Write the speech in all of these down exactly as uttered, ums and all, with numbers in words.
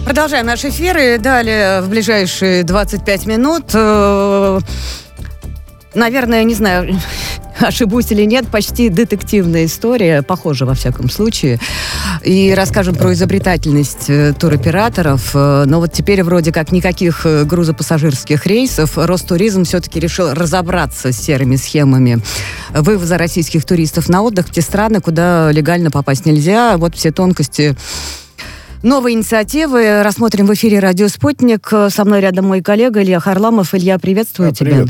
Продолжаем наш эфир. И далее в ближайшие двадцать пять минут, э, наверное, не знаю, ошибусь или нет, почти детективная история, похожа во всяком случае. И расскажем про изобретательность э, туроператоров. Э, но вот теперь вроде как никаких э, грузопассажирских рейсов. Ростуризм все-таки решил разобраться с серыми схемами вывоза российских туристов на отдых в те страны, куда легально попасть нельзя. Вот все тонкости новой инициативы рассмотрим в эфире «Радио Спутник». Со мной рядом мой коллега Илья Харламов. Илья, приветствую да, тебя. Привет.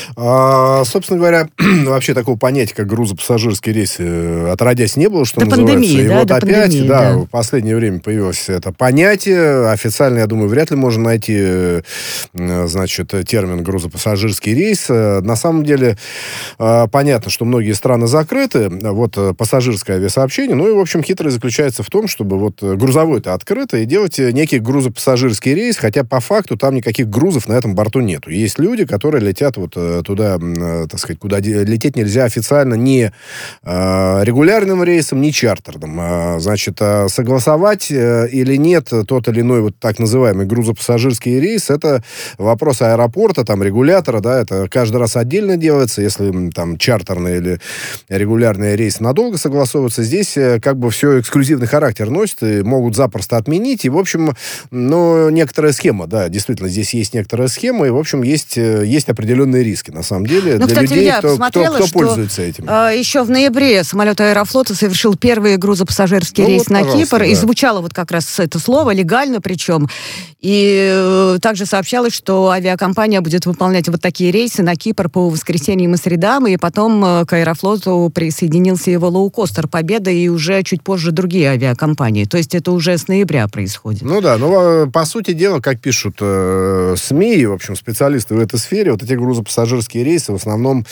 А, собственно говоря, вообще такого понятия, как грузопассажирский рейс, отродясь не было, что до называется. Пандемии, И да, вот до опять, пандемии, да, да, в последнее время появилось это понятие. Официально, я думаю, вряд ли можно найти, значит, термин грузопассажирский рейс. На самом деле, понятно, что многие страны закрыты. Вот пассажирское авиасообщение. Ну и, в общем, хитрость заключается в том, чтобы вот грузовой-то открыто, и делать некий грузопассажирский рейс, хотя по факту там никаких грузов на этом борту нету. Есть люди, которые летят вот туда, так сказать, куда лететь нельзя официально ни э, регулярным рейсом, ни чартерным. А, значит, а согласовать э, или нет тот или иной вот так называемый грузопассажирский рейс, это вопрос аэропорта, там, регулятора, да, это каждый раз отдельно делается. Если там чартерный или регулярный рейс надолго согласовывается, здесь как бы все эксклюзивный характер носит, и могут запросто отменить. И, в общем, ну, некоторая схема, да, действительно, здесь есть некоторая схема, и, в общем, есть, есть определенные риски, на самом деле, ну, для кстати, людей, я кто, кто, кто что, пользуется этим. Э, еще в ноябре самолет Аэрофлота совершил первый грузопассажирский ну, рейс вот, на Кипр, да. и звучало вот как раз это слово, легально причем. И э, также сообщалось, что авиакомпания будет выполнять вот такие рейсы на Кипр по воскресеньям и средам, и потом э, к Аэрофлоту присоединился его лоукостер «Победа», и уже чуть позже другие авиакомпании. То есть это уже с ноября происходит. Ну да, ну, по сути дела, как пишут э, СМИ, в общем, специалисты в этой сфере, вот эти грузопассажирские рейсы в основном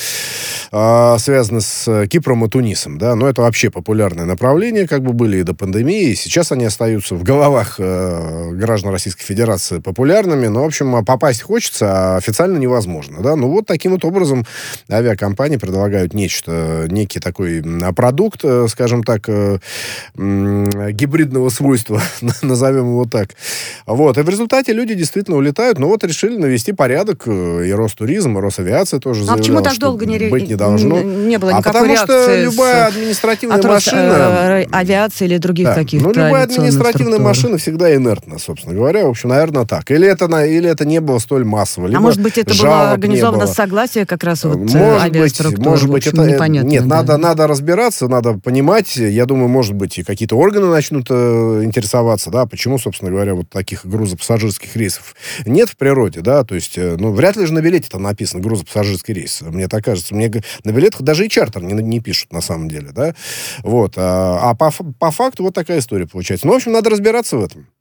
э, связаны с Кипром и Тунисом, да, но это вообще популярное направление, как бы были и до пандемии, и сейчас они остаются в головах э, граждан Российской Федерации популярными, но, в общем, попасть хочется, а официально невозможно, да, ну вот таким вот образом авиакомпании предлагают нечто, некий такой продукт, скажем так, э, э, гибридного свойства, назовем его так. Вот. И в результате люди действительно улетают, но вот решили навести порядок, и Ростуризм, и Росавиация тоже заявляла, а почему так что долго не, быть не должно. Не было а никакой потому реакции что любая административная от машина... авиации или других да, каких-то ну, любая административная структур. машина всегда инертна, собственно говоря. В общем, наверное, так. Или это, или это не было столь массово, либо а может быть, это было организовано с согласия как раз вот может быть, может быть, это непонятно. Нет, да. надо, надо разбираться, надо понимать. Я думаю, может быть, и какие-то органы начнут э, интересоваться, да, почему, собственно говоря, вот таких грузопассажирских рейсов нет в природе, да, то есть, э, ну, вряд ли же на билете там написано грузопассажирский рейс, мне так кажется. Мне на билетах даже и чартер не, не пишут, на самом деле, да, вот. А, а по, по факту вот такая история получается. Ну, в общем, надо разбираться в этом.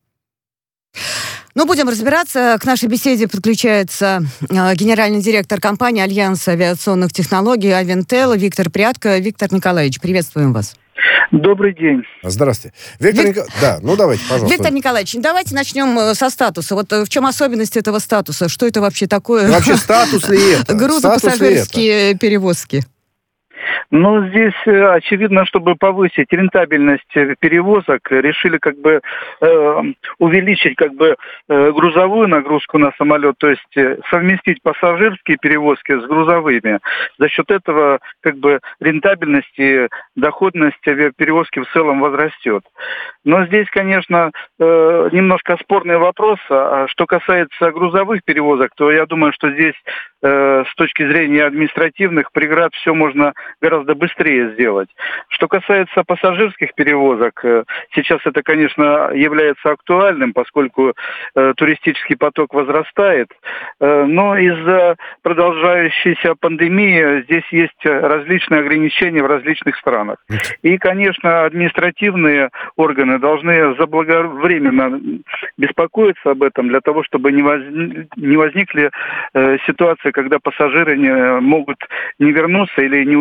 Ну, будем разбираться. К нашей беседе подключается э, генеральный директор компании «Альянс авиационных технологий» «Авинтел» Виктор Прядко. Виктор Николаевич, приветствуем вас. Добрый день. Здравствуйте. Виктор Вик... Ник... Да, ну давайте, пожалуйста. Виктор Николаевич, давайте начнем со статуса. Вот в чем особенность этого статуса? Что это вообще такое? Вообще статус ли это? Грузопассажирские перевозки. Ну, здесь очевидно, чтобы повысить рентабельность перевозок, решили как бы э, увеличить как бы э, грузовую нагрузку на самолет, то есть э, совместить пассажирские перевозки с грузовыми. За счет этого как бы рентабельность и доходность авиаперевозки в целом возрастет. Но здесь, конечно, э, немножко спорный вопрос. А что касается грузовых перевозок, то я думаю, что здесь э, с точки зрения административных преград все можно гораздо быстрее сделать. Что касается пассажирских перевозок, сейчас это, конечно, является актуальным, поскольку э, туристический поток возрастает, э, но из-за продолжающейся пандемии здесь есть различные ограничения в различных странах. И, конечно, административные органы должны заблаговременно беспокоиться об этом для того, чтобы не, воз... не возникли э, ситуации, когда пассажиры не могут не вернуться или не улететь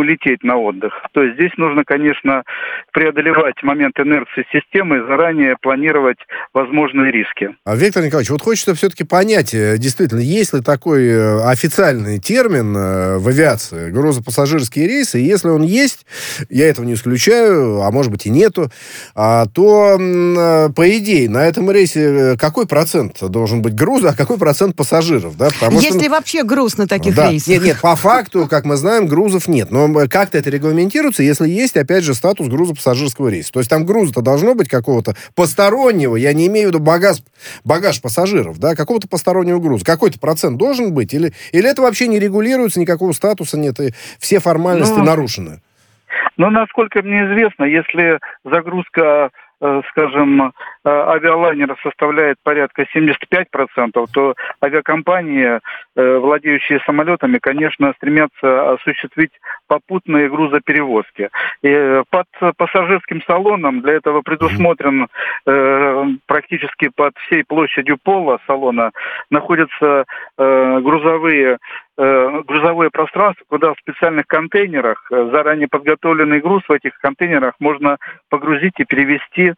на отдых. То есть здесь нужно, конечно, преодолевать момент инерции системы и заранее планировать возможные риски. А, Виктор Николаевич, вот хочется все-таки понять, действительно, есть ли такой официальный термин в авиации грузопассажирские рейсы, и если он есть, я этого не исключаю, а может быть и нету, то, по идее, на этом рейсе какой процент должен быть груза, а какой процент пассажиров? Да? Потому Если что... вообще груз на таких да. рейсах. Нет, нет, по факту, как мы знаем, грузов нет. Но как-то это регламентируется, если есть, опять же, статус грузопассажирского рейса. То есть там груза-то должно быть какого-то постороннего, я не имею в виду багаж, багаж пассажиров, да, какого-то постороннего груза. Какой-то процент должен быть? Или, или это вообще не регулируется, никакого статуса нет, и все формальности ну, нарушены? Ну, насколько мне известно, если загрузка, скажем, авиалайнера составляет порядка семьдесят пять процентов, то авиакомпании, владеющие самолетами, конечно, стремятся осуществить попутные грузоперевозки. И под пассажирским салоном для этого предусмотрен э, практически под всей площадью пола салона находятся э, грузовые грузовое пространство, куда в специальных контейнерах заранее подготовленный груз в этих контейнерах можно погрузить и перевести э,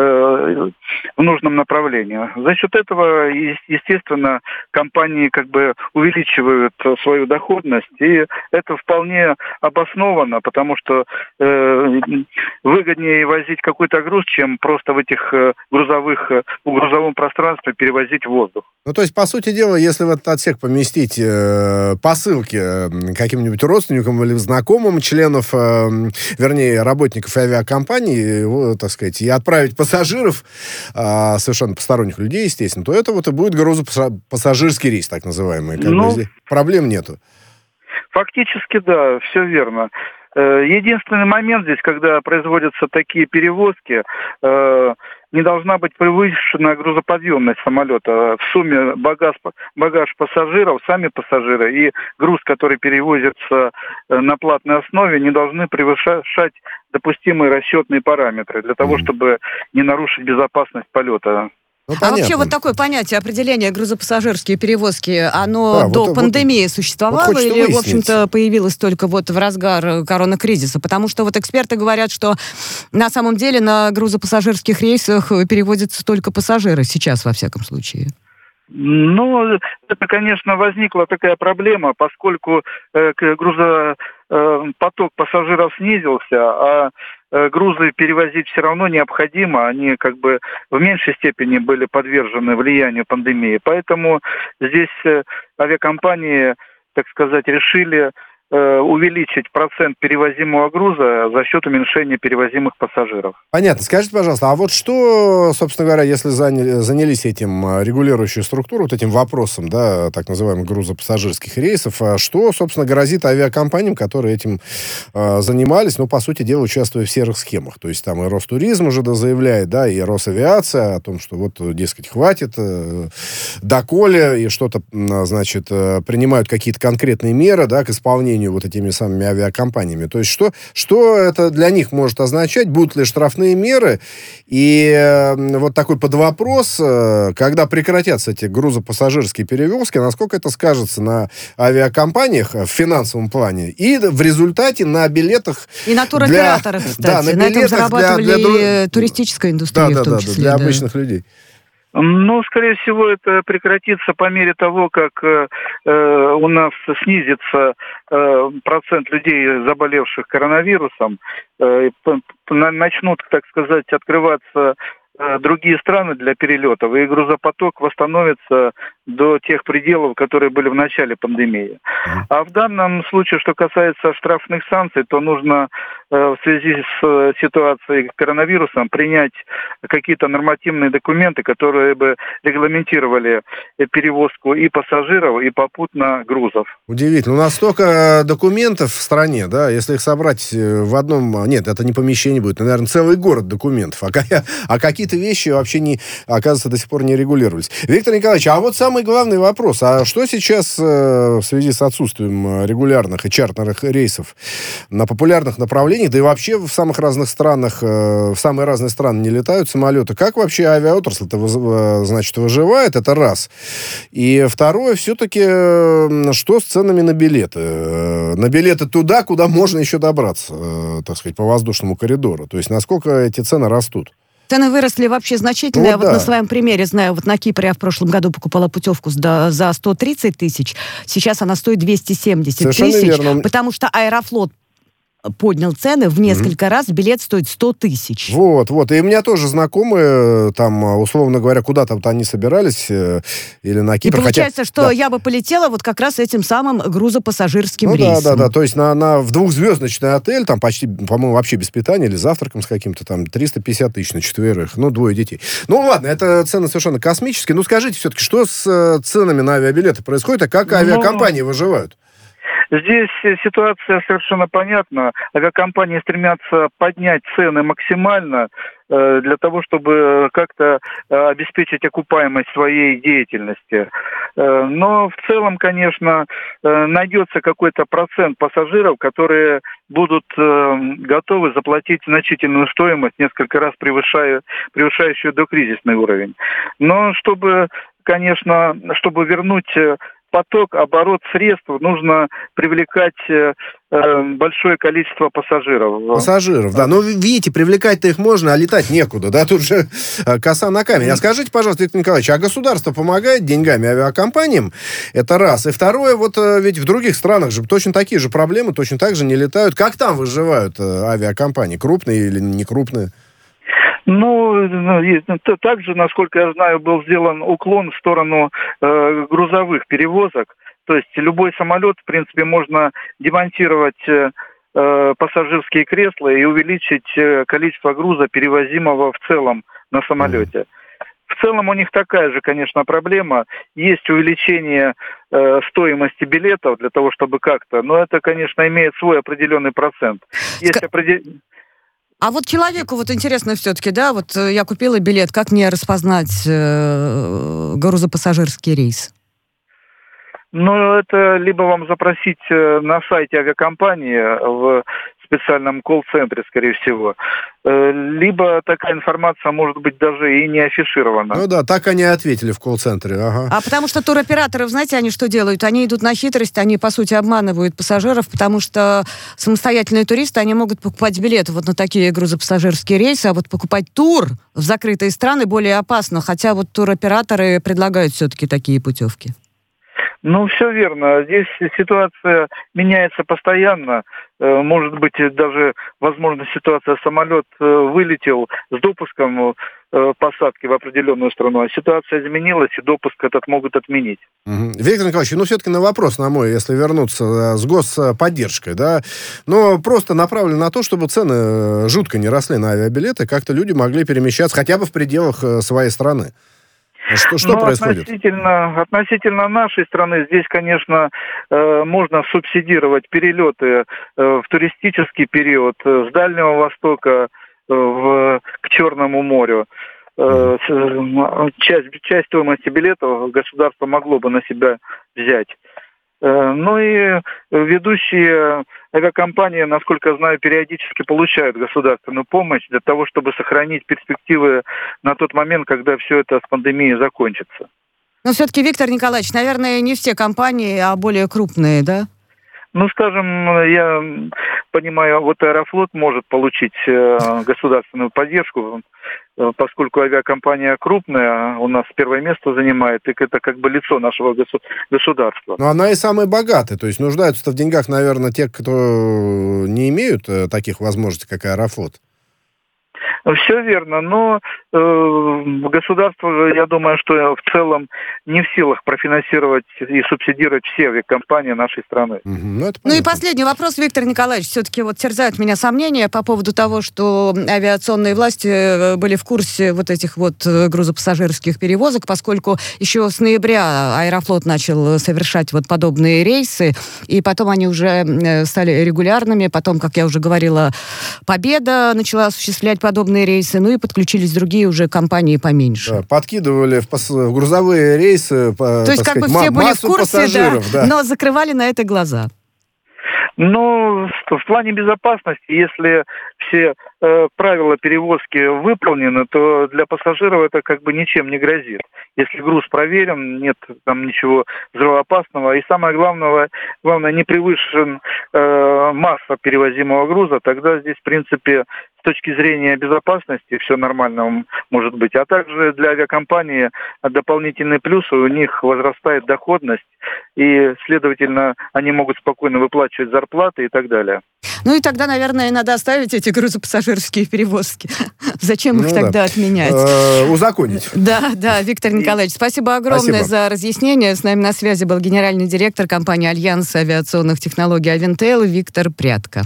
в нужном направлении. За счет этого, естественно, компании как бы увеличивают свою доходность, и это вполне обосновано, потому что э, выгоднее возить какой-то груз, чем просто в этих грузовых, в грузовом пространстве перевозить воздух. Ну, то есть, по сути дела, если в этот отсек поместить э, посылки каким-нибудь родственникам или знакомым членов, э, вернее, работников авиакомпании, его, так сказать, и отправить пассажиров, э, совершенно посторонних людей, естественно, то это вот и будет грузопассажирский рейс, так называемый. Как ну, бы здесь проблем нету. Фактически, да, все верно. Единственный момент здесь, когда производятся такие перевозки, э, не должна быть превышена грузоподъемность самолета. В сумме багаж, багаж пассажиров, сами пассажиры и груз, который перевозится на платной основе, не должны превышать допустимые расчетные параметры для того, чтобы не нарушить безопасность полета. Ну, а вообще вот такое понятие, определение грузопассажирские перевозки, оно да, до вот, пандемии вот, существовало вот или, выяснить. в общем-то, появилось только вот в разгар коронакризиса? Потому что вот эксперты говорят, что на самом деле на грузопассажирских рейсах перевозятся только пассажиры сейчас, во всяком случае. Ну, это, конечно, возникла такая проблема, поскольку э, грузопоток пассажиров снизился, а э, грузы перевозить все равно необходимо, они как бы в меньшей степени были подвержены влиянию пандемии. Поэтому здесь э, авиакомпании, так сказать, решили увеличить процент перевозимого груза за счет уменьшения перевозимых пассажиров. Понятно. Скажите, пожалуйста, а вот что, собственно говоря, если заняли, занялись этим регулирующей структурой, вот этим вопросом, да, так называемых грузопассажирских рейсов, что, собственно, грозит авиакомпаниям, которые этим э, занимались, ну, по сути дела, участвуя в серых схемах? То есть там и Ростуризм уже заявляет, да, и Росавиация о том, что вот, дескать, хватит, э, доколе, и что-то, значит, э, принимают какие-то конкретные меры, да, к исполнению вот этими самыми авиакомпаниями. То есть что, что это для них может означать? Будут ли штрафные меры? И э, вот такой подвопрос, э, когда прекратятся эти грузопассажирские перевозки, насколько это скажется на авиакомпаниях в финансовом плане и в результате на билетах... И на туроператорах, кстати. Да, на, на этом зарабатывали для, для... туристическая индустрия, да, в том да, числе. Да, для да. обычных людей. Ну, скорее всего, это прекратится по мере того, как э, у нас снизится э, процент людей, заболевших коронавирусом, э, начнут, так сказать, открываться э, другие страны для перелетов, и грузопоток восстановится до тех пределов, которые были в начале пандемии. А в данном случае, что касается штрафных санкций, то нужно э, в связи с ситуацией с коронавирусом принять какие-то нормативные документы, которые бы регламентировали перевозку и пассажиров, и попутно грузов. Удивительно. У нас столько документов в стране, да, если их собрать в одном... Нет, это не помещение будет, наверное, целый город документов. А, а какие-то вещи вообще, не, оказывается, до сих пор не регулировались. Виктор Николаевич, а вот самый самый главный вопрос, а что сейчас э, в связи с отсутствием регулярных и чартерных рейсов на популярных направлениях, да и вообще в самых разных странах, э, в самые разные страны не летают самолеты? Как вообще авиаотрасль-то, э, значит, выживает? Это раз. И второе, все-таки, э, что с ценами на билеты? Э, на билеты туда, куда можно еще добраться, э, так сказать, по воздушному коридору. То есть, насколько эти цены растут? Цены выросли вообще значительно. Ну, я да. вот на своем примере знаю, вот на Кипре я в прошлом году покупала путевку за, за сто тридцать тысяч, сейчас она стоит двести семьдесят Совершенно тысяч, верно. потому что Аэрофлот поднял цены в несколько mm-hmm. раз, билет стоит сто тысяч. Вот, вот. И у меня тоже знакомые, там, условно говоря, куда-то вот они собирались, э, или на Кипр. И получается, хотя, что да. я бы полетела вот как раз этим самым грузопассажирским ну, рейсом. да, да, да. То есть на, на, в двухзвездочный отель, там почти, по-моему, вообще без питания или завтраком с каким-то там триста пятьдесят тысяч на четверых. Ну, двое детей. Ну, ладно, это цены совершенно космические. Ну, скажите все-таки, что с э, ценами на авиабилеты происходит, а как авиакомпании выживают? Здесь ситуация совершенно понятна. Авиакомпании стремятся поднять цены максимально э, для того, чтобы как-то э, обеспечить окупаемость своей деятельности. Э, но в целом, конечно, э, найдется какой-то процент пассажиров, которые будут э, готовы заплатить значительную стоимость, несколько раз превышая, превышающую докризисный уровень. Но чтобы, конечно, чтобы вернуть поток, оборот средств, нужно привлекать э, большое количество пассажиров. Пассажиров, да. Но, видите, привлекать-то их можно, а летать некуда, да, тут же коса на камень. А скажите, пожалуйста, Виктор Николаевич, а государство помогает деньгами авиакомпаниям? Это раз. И второе, вот ведь в других странах же точно такие же проблемы, точно так же не летают. Как там выживают авиакомпании? Крупные или не крупные? Ну, также, насколько я знаю, был сделан уклон в сторону э, грузовых перевозок. То есть любой самолет, в принципе, можно демонтировать э, пассажирские кресла и увеличить э, количество груза, перевозимого в целом на самолете. В целом у них такая же, конечно, проблема. Есть увеличение э, стоимости билетов для того, чтобы как-то... Но это, конечно, имеет свой определенный процент. Есть определенный... А вот человеку вот интересно все-таки, да, вот я купила билет, как мне распознать э, грузопассажирский рейс? Ну, это либо вам запросить на сайте авиакомпании в специальном колл-центре, скорее всего, либо такая информация может быть даже и не афиширована. Ну да, так они ответили в колл-центре, ага. А потому что туроператоры, знаете, они что делают? Они идут на хитрость, они, по сути, обманывают пассажиров, потому что самостоятельные туристы, они могут покупать билеты вот на такие грузопассажирские рейсы, а вот покупать тур в закрытые страны более опасно, хотя вот туроператоры предлагают все-таки такие путевки. Ну, все верно. Здесь ситуация меняется постоянно. Может быть, даже, возможно, ситуация, самолет вылетел с допуском посадки в определенную страну, а ситуация изменилась, и допуск этот могут отменить. Угу. Виктор Николаевич, ну, все-таки на вопрос на мой, если вернуться с господдержкой, да, но просто направлен на то, чтобы цены жутко не росли на авиабилеты, как-то люди могли перемещаться хотя бы в пределах своей страны. Что, что Но происходит? Относительно, относительно нашей страны, здесь, конечно, э, можно субсидировать перелеты э, в туристический период э, с Дальнего Востока э, в, к Черному морю. Э, э, часть, часть стоимости билетов государство могло бы на себя взять. Э, ну и ведущие авиакомпании, насколько я знаю, периодически получают государственную помощь для того, чтобы сохранить перспективы на тот момент, когда все это с пандемией закончится. Но все-таки, Виктор Николаевич, наверное, не все компании, а более крупные, да? Ну, скажем, я понимаю, вот Аэрофлот может получить э, государственную поддержку, э, поскольку авиакомпания крупная, у нас первое место занимает, и это как бы лицо нашего госу- государства. Но она и самая богатая, то есть нуждаются-то в деньгах, наверное, те, кто не имеют э, таких возможностей, как Аэрофлот. Все верно, но э, государство, я думаю, что в целом не в силах профинансировать и субсидировать все авиакомпании нашей страны. Угу, ну, ну и последний вопрос, Виктор Николаевич. Все-таки вот терзают меня сомнения по поводу того, что авиационные власти были в курсе вот этих вот грузопассажирских перевозок, поскольку еще с ноября Аэрофлот начал совершать вот подобные рейсы, и потом они уже стали регулярными, потом, как я уже говорила, Победа начала осуществлять подобные рейсы, ну и подключились другие уже компании компании поменьше. Да, подкидывали в, пос... в грузовые рейсы, по, то есть как сказать, бы все были в курсе, да, да. но закрывали на это глаза. Ну, в плане безопасности, если все э, правила перевозки выполнены, то для пассажиров это как бы ничем не грозит. Если груз проверен, нет там ничего взрывоопасного. И самое главное, главное не превышен э, масса перевозимого груза, тогда здесь, в принципе, с точки зрения безопасности все нормально может быть. А также для авиакомпании дополнительный плюс, у них возрастает доходность, и, следовательно, они могут спокойно выплачивать зарплаты и так далее. Ну и тогда, наверное, надо оставить эти грузопассажирские перевозки. Зачем их ну, тогда да. отменять? Э-э, узаконить. Да, да, Виктор Николаевич, спасибо огромное спасибо. за разъяснение. С нами на связи был генеральный директор компании «Альянс авиационных технологий Авинтел» Виктор Прядко.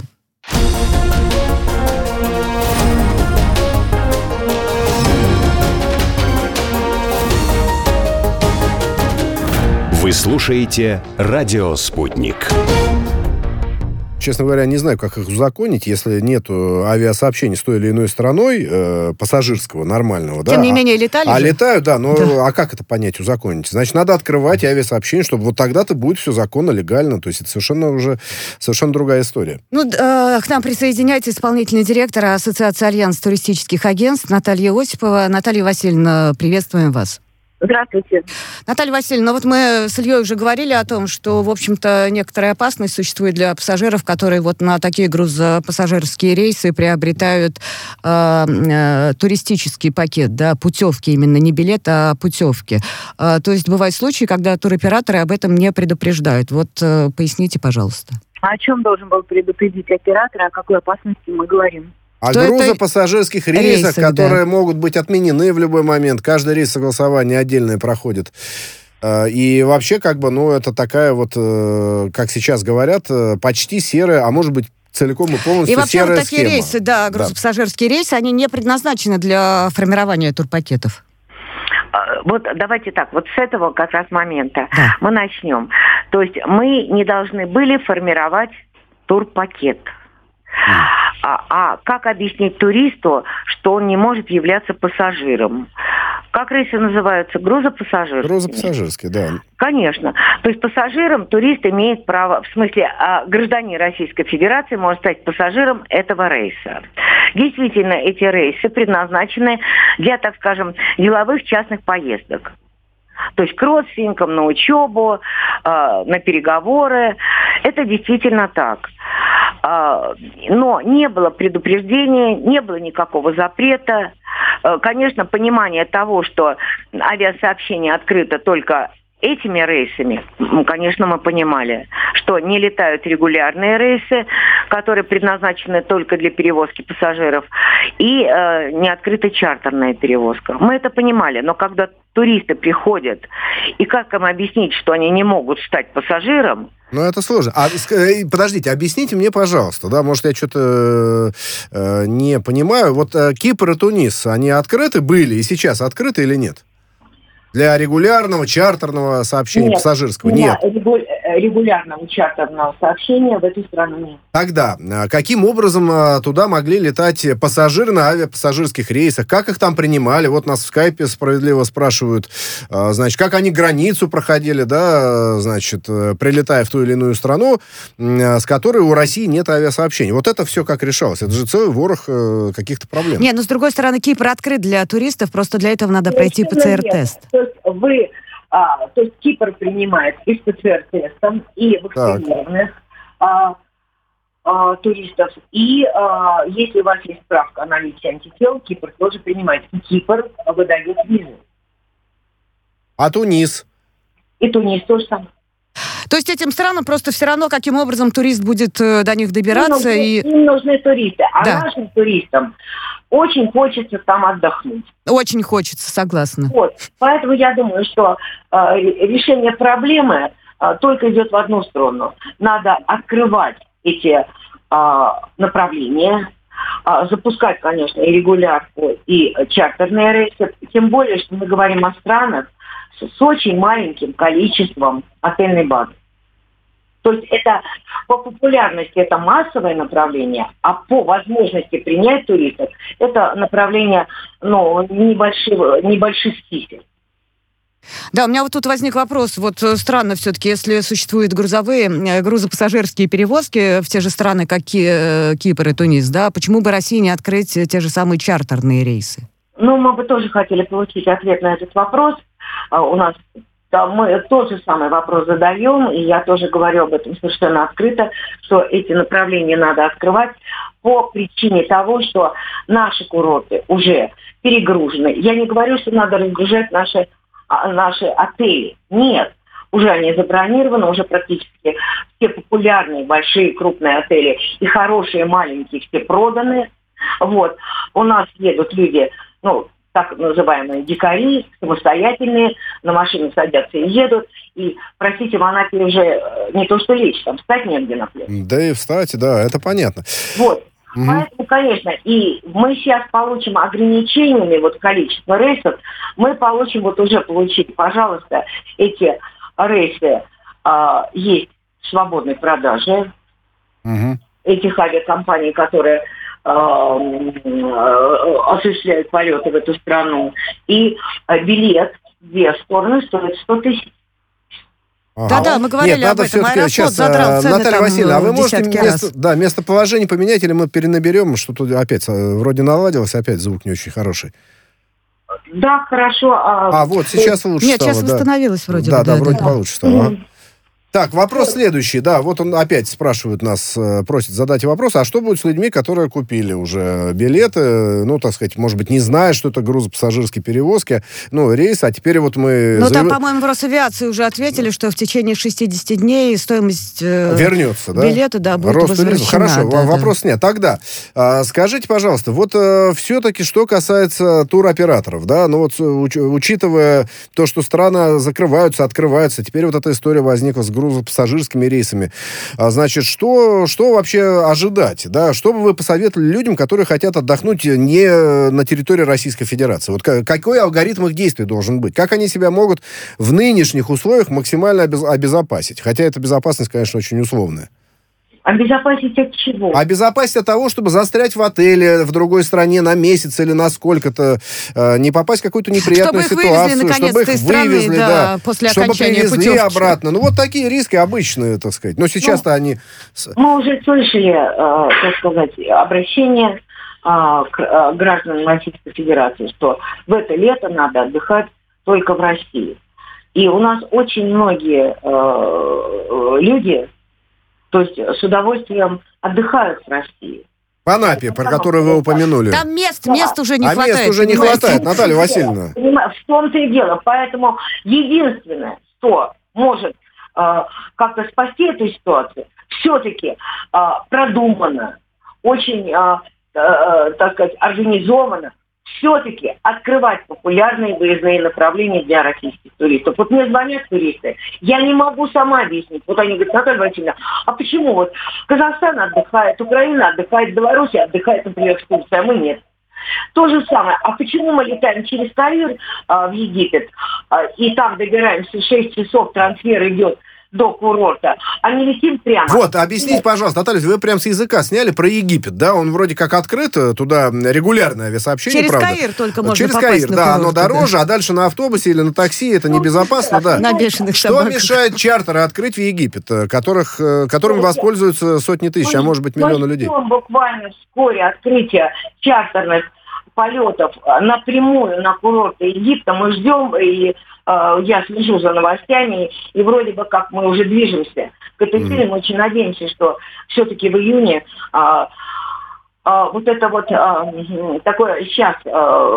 Вы слушаете «Радио Спутник». Честно говоря, не знаю, как их узаконить, если нет авиасообщений с той или иной страной, э, пассажирского, нормального. Тем да? не менее, летали А же? летают, да, но да. а как это понять, узаконить? Значит, надо открывать авиасообщения, чтобы вот тогда-то будет все законно, легально. То есть это совершенно уже совершенно другая история. Ну, э, к нам присоединяется исполнительный директор Ассоциации Альянс туристических агентств Наталья Осипова. Наталья Васильевна, приветствуем вас. Здравствуйте. Наталья Васильевна, вот мы с Ильей уже говорили о том, что, в общем-то, некоторая опасность существует для пассажиров, которые вот на такие грузопассажирские рейсы приобретают э, э, туристический пакет, да, путевки именно, не билет, а путевки. Э, то есть бывают случаи, когда туроператоры об этом не предупреждают. Вот э, поясните, пожалуйста. А о чем должен был предупредить оператор, о какой опасности мы говорим? О Что грузопассажирских рейсах, рейсы, которые да. могут быть отменены в любой момент. Каждый рейс согласования отдельное проходит. И вообще, как бы, ну, это такая вот, как сейчас говорят, почти серая, а может быть, целиком и полностью и вообще серая вот такие схема. рейсы, да, грузопассажирские да. рейсы, они не предназначены для формирования турпакетов. Вот давайте так, вот с этого как раз момента да. мы начнем. То есть мы не должны были формировать турпакет. А, а как объяснить туристу, что он не может являться пассажиром? Как рейсы называются? Грузопассажирские? Грузопассажирские, да. Конечно. То есть пассажиром турист имеет право, в смысле, гражданин Российской Федерации может стать пассажиром этого рейса. Действительно, эти рейсы предназначены для, так скажем, деловых частных поездок. То есть к родственникам, на учебу, э, на переговоры. Это действительно так. Э, но не было предупреждения, не было никакого запрета. Э, конечно, понимание того, что авиасообщение открыто только этими рейсами, конечно, мы понимали, что не летают регулярные рейсы, которые предназначены только для перевозки пассажиров, и э, не открыта чартерная перевозка. Мы это понимали, но когда туристы приходят, и как им объяснить, что они не могут стать пассажиром? Ну, это сложно. А, подождите, объясните мне, пожалуйста, да, может, я что-то э, не понимаю. Вот э, Кипр и Тунис, они открыты были и сейчас открыты или нет? Для регулярного чартерного сообщения нет, пассажирского? Нет. Нет. Регулярного чартерного сообщения в эту страну нет. Тогда, каким образом туда могли летать пассажиры на авиапассажирских рейсах? Как их там принимали? Вот нас в скайпе справедливо спрашивают, значит, как они границу проходили, да, значит, прилетая в ту или иную страну, с которой у России нет авиасообщений. Вот это все как решалось? Это же целый ворох каких-то проблем. Не, но с другой стороны, Кипр открыт для туристов, просто для этого надо пройти ПЦР-тест. То есть вы, а, то есть Кипр принимает и с ПЦР-тестом, и вакцинированных а, а, туристов, и а, если у вас есть справка о наличии антител, Кипр тоже принимает. И Кипр выдает визы. А Тунис? И Тунис тоже самое. То есть этим странам просто все равно, каким образом турист будет э, до них добираться. Им нужны, и... им нужны туристы, а да. нашим туристам очень хочется там отдохнуть. Очень хочется, согласна. Вот. Поэтому я думаю, что э, решение проблемы э, только идет в одну сторону. Надо открывать эти э, направления, э, запускать, конечно, и регулярку, и чартерные рейсы. Тем более, что мы говорим о странах с, с очень маленьким количеством отельной базы. То есть это по популярности это массовое направление, а по возможности принять туристов это направление, ну, небольшого, небольших чисел. Да, у меня вот тут возник вопрос. Вот странно все-таки, если существуют грузовые, грузопассажирские перевозки в те же страны, как Кипр и Тунис, да, почему бы России не открыть те же самые чартерные рейсы? Ну, мы бы тоже хотели получить ответ на этот вопрос. У нас да, мы тот же самый вопрос задаем, и я тоже говорю об этом совершенно открыто, что эти направления надо открывать по причине того, что наши курорты уже перегружены. Я не говорю, что надо разгружать наши наши отели. Нет. Уже они забронированы, уже практически все популярные, большие, крупные отели и хорошие, маленькие, все проданы. Вот. У нас едут люди, ну, так называемые дикари, самостоятельные, на машину садятся и едут. И, простите, в Анапе уже не то что лечь, там встать негде на пляж. Да и встать, да, это понятно. Вот. Угу. Поэтому, конечно, и мы сейчас получим ограничениями вот количество рейсов, мы получим, вот уже получили, пожалуйста, эти рейсы а, есть в свободной продаже, угу. этих авиакомпаний, которые а, осуществляют полеты в эту страну, и а, билет в две стороны стоит сто тысяч. Ага. Да-да, мы говорили Нет, об надо этом. Аэрофлот сейчас, задрал цены Наталья там Васильевна, а вы можете место, раз. да, местоположение поменять, или мы перенаберем, что тут опять вроде наладилось, опять звук не очень хороший. Да, хорошо. А, а вот сейчас лучше Нет, стало. Нет, сейчас да. восстановилось вроде да, бы. Да, да, вроде да. получше стало. Ага. Так, вопрос следующий, да, вот он опять спрашивает нас, просит задать вопрос, а что будет с людьми, которые купили уже билеты, ну, так сказать, может быть, не зная, что это грузопассажирские перевозки, ну, рейс, а теперь вот мы... Ну, заяв... там, по-моему, в Росавиации уже ответили, что в течение шестидесяти дней стоимость э, вернется, да? билета, да, будет Рост возвращена. Хорошо, да, вопрос да. нет. Тогда а, скажите, пожалуйста, вот а, все-таки, что касается туроператоров, да, ну вот уч- учитывая то, что страны закрываются, открываются, теперь вот эта история возникла с грузопассажирскими рейсами. А, значит, что, что вообще ожидать? Да? Что бы вы посоветовали людям, которые хотят отдохнуть не на территории Российской Федерации? Вот какой алгоритм их действий должен быть? Как они себя могут в нынешних условиях максимально обез- обезопасить? Хотя эта безопасность, конечно, очень условная. Обезопасить от чего? Обезопасить от того, чтобы застрять в отеле в другой стране на месяц или на сколько-то, э, не попасть в какую-то неприятную чтобы ситуацию, вывезли, чтобы их из страны, вывезли, да, да, после чтобы окончания привезли путевки. обратно. Ну, вот такие риски обычные, так сказать. Но сейчас-то ну, они... Мы уже слышали, э, так сказать, обращение э, к э, гражданам Российской Федерации, что в это лето надо отдыхать только в России. И у нас очень многие э, люди, то есть с удовольствием отдыхают в России. В Анапе, про которую вы упомянули. Там мест, да. мест уже не а хватает. мест уже не понимаете? хватает, Наталья Васильевна. В том-то и дело. Поэтому единственное, что может э, как-то спасти эту ситуацию, все-таки э, продумано, очень, э, э, так сказать, организовано, все-таки открывать популярные выездные направления для российских туристов. Вот мне звонят туристы, я не могу сама объяснить. Вот они говорят: Наталья Васильевна, а почему вот Казахстан отдыхает, Украина отдыхает, Беларусь отдыхает, например, в Турции, а мы нет? То же самое. А почему мы летаем через Каир а, в Египет, а, и там добираемся шесть часов, трансфер идет до курорта, а не летим прямо? Вот, объясните, пожалуйста, Наталья, вы прям с языка сняли про Египет, да? Он вроде как открыт, туда регулярное авиасообщение, Через правда? Каир только можно Через попасть Каир, на да, курорты, оно дороже, да. а дальше на автобусе или на такси это небезопасно, да. На бешеных Что собаках. мешает чартеры открыть в Египет, которых, которыми воспользуются сотни тысяч, а может быть миллионы людей? Мы ждем буквально вскоре открытия чартерных полетов напрямую на курорты Египта. Мы ждем, и э, я слежу за новостями, и вроде бы как мы уже движемся к этой цели. Mm-hmm. Мы очень надеемся, что все-таки в июне э, э, вот это вот э, такое сейчас э,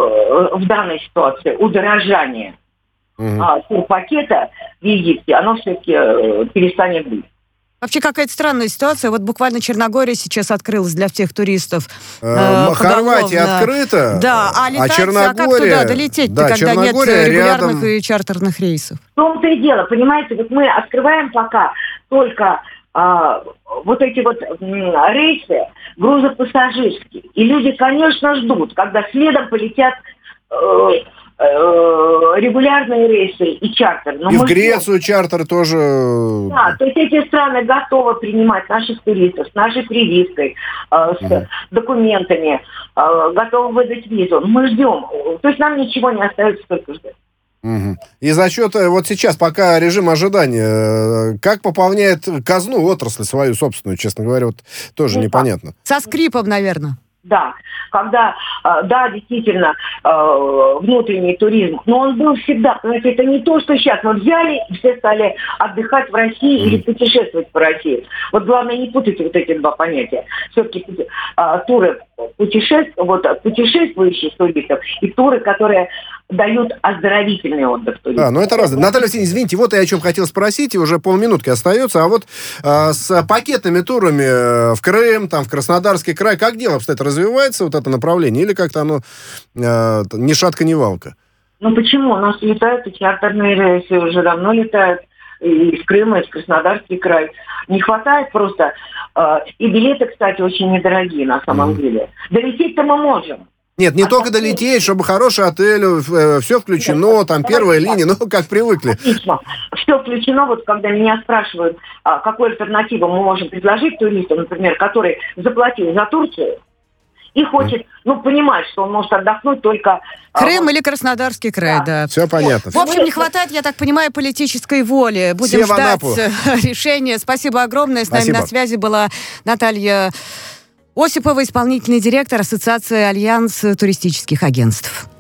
в данной ситуации удорожание mm-hmm. э, турпакета в Египте, оно все-таки э, перестанет быть. Вообще какая-то странная ситуация. Вот буквально Черногория сейчас открылась для всех туристов. Э, Хорватия открыта, да, а, летать, а Черногория... А как туда долететь, да, когда Черногория нет регулярных рядом... и чартерных рейсов? В том-то и дело, понимаете, вот мы открываем пока только а, вот эти вот м, рейсы грузопассажирские. И люди, конечно, ждут, когда следом полетят э, э, регулярные рейсы и чартер. Но и в мы Грецию ждем. Чартер тоже... Да, то есть эти страны готовы принимать наших туристов с нашей прививкой, э, с угу. документами, э, готовы выдать визу. Мы ждем. То есть нам ничего не остается, только ждать. Угу. И за счет, вот сейчас, пока режим ожидания, как пополняет казну отрасль свою собственную, честно говоря, вот тоже ну, непонятно. Со скрипом, наверное. Да, когда, да, действительно, внутренний туризм, но он был всегда, понимаете, это не то, что сейчас мы взяли и все стали отдыхать в России mm. или путешествовать по России. Вот главное не путайте вот эти два понятия. Все-таки туры путешеств, вот, путешествующих туристов и туры, которые дают оздоровительный отдых туристам. А, ну это разное. Наталья Васильевна, извините, вот я о чем хотел спросить, и уже полминутки остается, а вот а, с пакетными турами в Крым, там, в Краснодарский край, как дело обстоит? Развивается вот это направление, или как-то оно а, ни шатка, ни валка? Ну почему? У нас летают и чартерные рейсы, уже давно летают и из Крыма, и из Краснодарский край. Не хватает просто. А, и билеты, кстати, очень недорогие на самом mm. деле. Долететь-то мы можем. Нет, не а только долететь, чтобы хороший отель, э, все включено, нет, там первая так. линия, ну, как привыкли. Отлично. Все включено. Вот когда меня спрашивают, а, какую альтернативу мы можем предложить туристу, например, который заплатил за Турцию и хочет, mm. ну, понимать, что он может отдохнуть только... Крым а, или Краснодарский край, да. да. Все понятно. В общем, не хватает, я так понимаю, политической воли. Будем Все ждать решения. Спасибо огромное. С Спасибо. нами на связи была Наталья Осипова, исполнительный директор Ассоциации «Альянс туристических агентств».